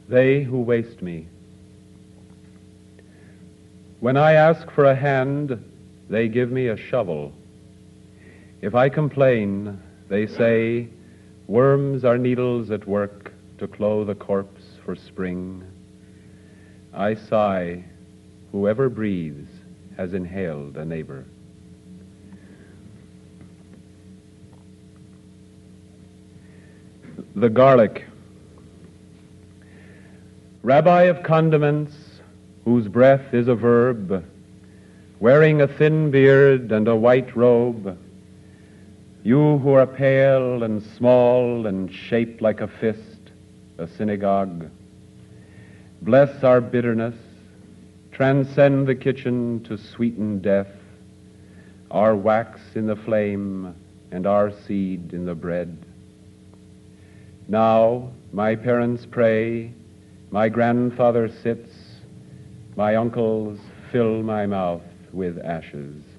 They who waste me. When I ask for a hand, they give me a shovel. If I complain, they say, worms are needles at work to clothe a corpse for spring. I sigh, whoever breathes has inhaled a neighbor. The garlic. Rabbi of condiments, whose breath is a verb, wearing a thin beard and a white robe, you who are pale and small and shaped like a fist, a synagogue, bless our bitterness, transcend the kitchen to sweeten death, our wax in the flame and our seed in the bread. Now my parents pray, my grandfather sits, my uncles fill my mouth with ashes.